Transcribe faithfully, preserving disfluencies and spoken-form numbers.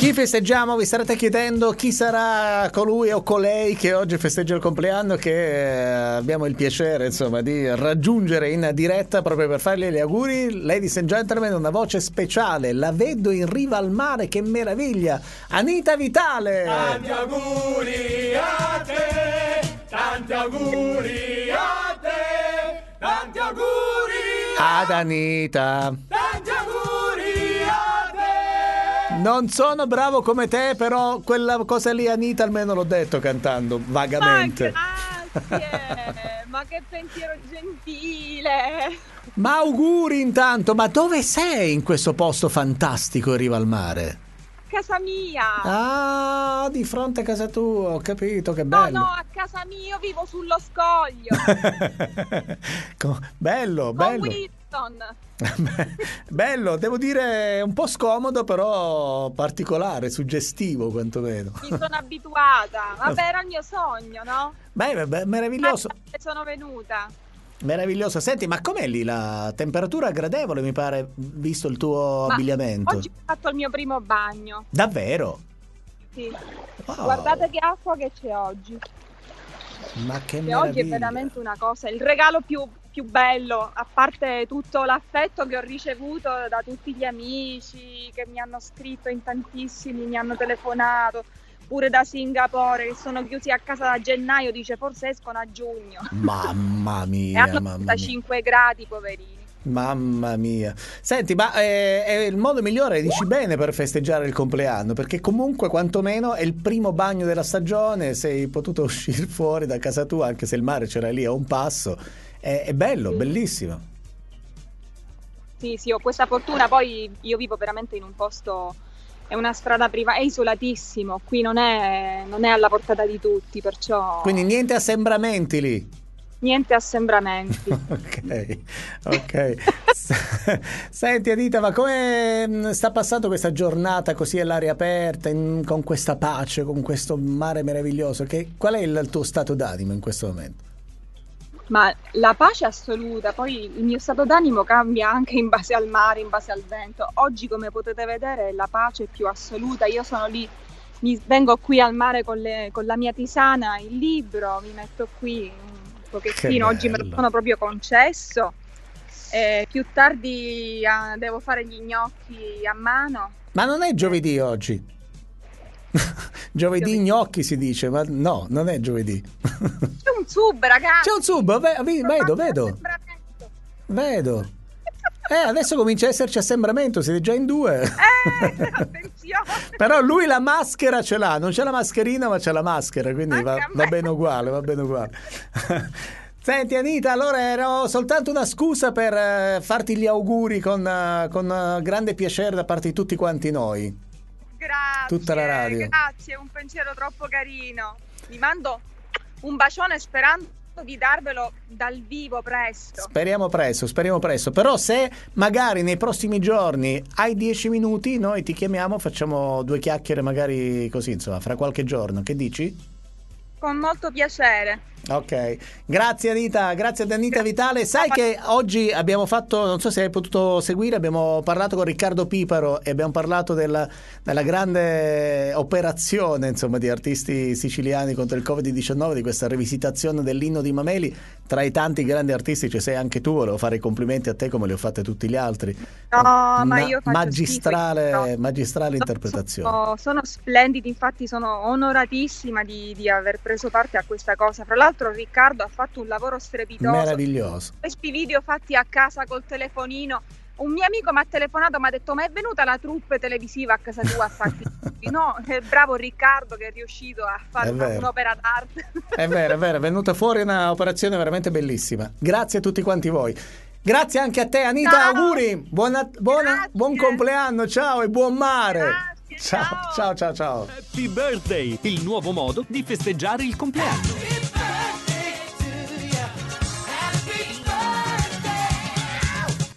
Chi festeggiamo? Vi starete chiedendo chi sarà colui o colei che oggi festeggia il compleanno, che abbiamo il piacere insomma di raggiungere in diretta proprio per fargli gli auguri. Ladies and gentlemen, una voce speciale, la vedo in riva al mare, che meraviglia, Anita Vitale. Tanti auguri a te, tanti auguri a te, tanti auguri ad Anita. Tanti auguri a te. Non sono bravo come te, però quella cosa lì Anita almeno l'ho detto cantando vagamente. Ma grazie, ma che pensiero gentile. Ma auguri intanto, ma dove sei in questo posto fantastico in riva al mare? Casa mia. Ah, di fronte a casa tua, ho capito, che bello. No, no, a casa mia, io vivo sullo scoglio. Bello, Con bello. Winston. Bello, devo dire un po' scomodo, però particolare, suggestivo quantomeno. Mi sono abituata. Vabbè, era il mio sogno, no? Beh, beh, meraviglioso. E sono venuta. Meraviglioso. Senti, ma com'è lì la temperatura? Gradevole, mi pare, visto il tuo Ma abbigliamento. oggi ho fatto il mio primo bagno. Davvero? Sì. Wow. Guardate che acqua che c'è oggi. Ma che Che meraviglia. oggi è veramente una cosa, il regalo più, più bello, a parte tutto l'affetto che ho ricevuto da tutti gli amici che mi hanno scritto in tantissimi, mi hanno telefonato, pure da Singapore, che sono chiusi a casa da gennaio, dice forse escono a giugno. Mamma E mia, hanno mamma mia. trentacinque gradi, poverini. Mamma mia. Senti, ma è, è il modo migliore, dici bene, per festeggiare il compleanno, perché comunque quantomeno è il primo bagno della stagione, sei potuto uscire fuori da casa tua, anche se il mare c'era lì a un passo. È, è bello, Sì. bellissimo. Sì, sì, ho questa fortuna, poi io vivo veramente in un posto, è una strada privata, è isolatissimo, qui non è, non è alla portata di tutti, perciò Quindi niente assembramenti lì. niente assembramenti. Ok, ok. S- Senti Anita, ma come sta passando questa giornata così all'aria aperta, in- con questa pace, con questo mare meraviglioso? Che, qual è il, il tuo stato d'animo in questo momento? Ma la pace assoluta, poi il mio stato d'animo cambia anche in base al mare, in base al vento. Oggi, come potete vedere, è la pace più assoluta. Io sono lì, mi vengo qui al mare con, le- con la mia tisana, il libro, mi metto qui un pochettino. Oggi me lo bello. sono proprio concesso. E più tardi ah, devo fare gli gnocchi a mano. Ma non è giovedì oggi? Giovedì Giovedì. gnocchi si dice, ma no, non è giovedì. C'è un sub, ragazzi! C'è un sub, ve- vi- vedo, vedo, Assembramento. vedo. Eh, adesso comincia a esserci assembramento, siete già in due. Eh, attenzione! Però lui la maschera ce l'ha, non c'è la mascherina ma c'è la maschera, quindi Anche va, a me. va bene uguale, va bene uguale. Senti Anita, allora era soltanto una scusa per eh, farti gli auguri con, eh, con eh, grande piacere da parte di tutti quanti noi. Grazie, Tutta la radio. grazie, un pensiero troppo carino. Vi mando un bacione sperando di darvelo dal vivo presto. Speriamo presto, speriamo presto. Però se magari nei prossimi giorni hai dieci minuti, noi ti chiamiamo, facciamo due chiacchiere magari così, insomma, fra qualche giorno. Che dici? Con molto piacere. Ok, grazie Anita, grazie ad Anita Vitale. Sai che oggi abbiamo fatto, non so se hai potuto seguire, abbiamo parlato con Riccardo Piparo e abbiamo parlato della, della grande operazione insomma di artisti siciliani contro il covid diciannove, di questa rivisitazione dell'inno di Mameli. Tra i tanti grandi artisti ci sei anche tu, volevo fare i complimenti a te come li ho fatti tutti gli altri. No, ma Una io faccio magistrale, schifo, no. magistrale interpretazione. Sono, sono splendidi, infatti sono onoratissima di, di aver preso parte a questa cosa. Fra l'altro Riccardo ha fatto un lavoro strepitoso. Meraviglioso. Questi video fatti a casa col telefonino. Un mio amico mi ha telefonato e mi ha detto: ma è venuta la troupe televisiva a casa tua a farti? No, è bravo Riccardo che è riuscito a fare È una- vero. un'opera d'arte. È vero, è vero, è venuta fuori un'operazione veramente bellissima. Grazie a tutti quanti voi. Grazie anche a te Anita, Ciao. auguri, buona, buona- Grazie. buon compleanno, ciao e buon mare. Grazie, ciao, ciao. ciao, ciao, ciao. Happy Birthday, il nuovo modo di festeggiare il compleanno.